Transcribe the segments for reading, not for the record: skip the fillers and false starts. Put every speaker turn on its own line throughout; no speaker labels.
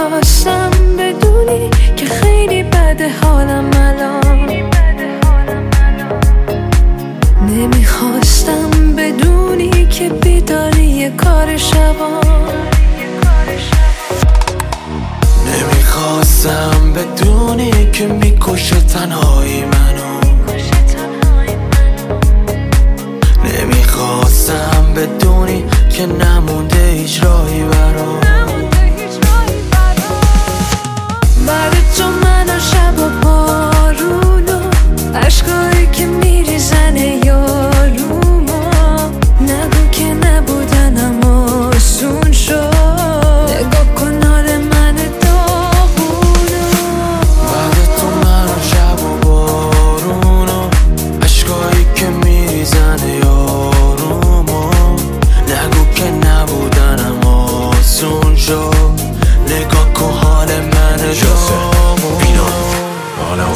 نمیخواستم بدونی که خیلی بده حالم الان، نمیخواستم بدونی که بیداری یه کار شبان،
نمیخواستم بدونی که میکشه تنهایی منو، نمیخواستم بدونی که نمونده هیچ راهی برام.
بعد تو من و شب و بارون و عشقایی که میریزن یاروما، نگو که نبودن اما آسون شد، نگاه کن حال من داغونو.
بعد تو من و شب و بارون و عشقایی که میریزن یاروما، نگو که نبودن اما آسون شد، نگاه کن حال من داغونو.
حالم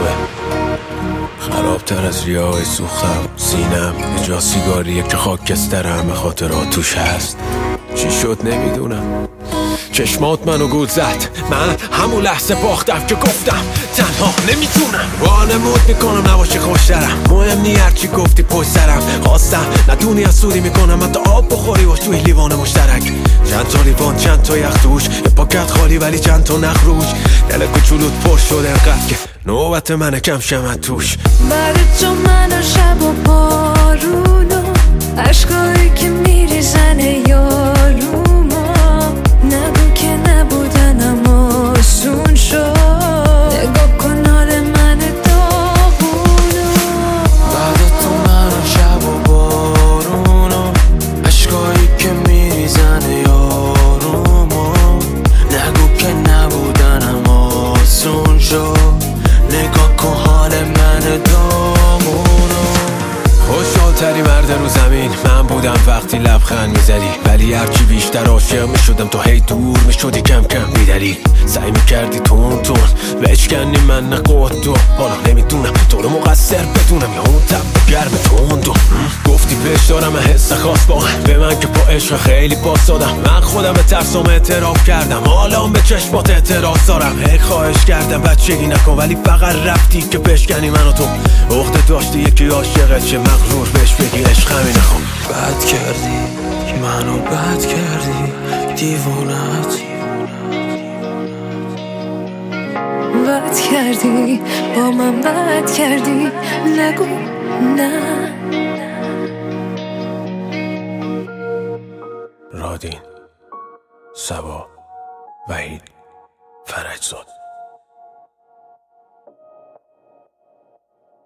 خرابتر از ریای سوختم، سینم یه جا سیگاریه که خاکسترم به خاطر توش هست. چی شد نمیدونم، چشمات منو گول زد، من همون لحظه باختم که گفتم تنها نمیتونم. وانمود میکنم نباشه خوشترم، مهم نی هرچی گفتی پشت سرم، خواستم ندونی از سوری میکنم حتی آب بخوری باش توی لیوان مشترک. چند تا لیوان چند تا یخ توش، یه پاکت خالی ولی چند تا نخ روش، دل کوچولوت پر شده انقدر که نوبت منه کم شم توش.
بعد تو من و شب و بارون و عشقایی که میریزن یاروما، نگو که نبودن اما آسون شد، نگاه کن حال من داغونو.
بعد تو من و شب و بارون و عشقایی که میریزن یاروما، نگو که نبودن اما آسون شد، نگاه کن حال من داغونو.
خوشحالتری مرد رو زمین من بودم وقتی لبخند میزدی، ولی هرچی بیشتر عاشق میشدم تو هی دور میشدی کم کم بیدری، سعی میکردی تون بشکنی من نقود تو. حالا نمیدونم تو رو مقصر بدونم یا اون تب گرم تون گفتی بهش دارم حس خاص با به من که با عشق خیلی باز دادم، من خودم به ترسام اعتراف کردم، حالا به چشمات اعتراض دارم. هی خواهش کردم بچگی نکن ولی فقط رفتی که بشکنی منو تو، عقده داشتی یکی عاشقت چه مغرور بهش بگی عشق همینه. خب
بد کردی منو بد کردی دیوونت،
بد کردی با من بد کردی، نگو نه.
رادین، سبا، وحید، فرجزاد.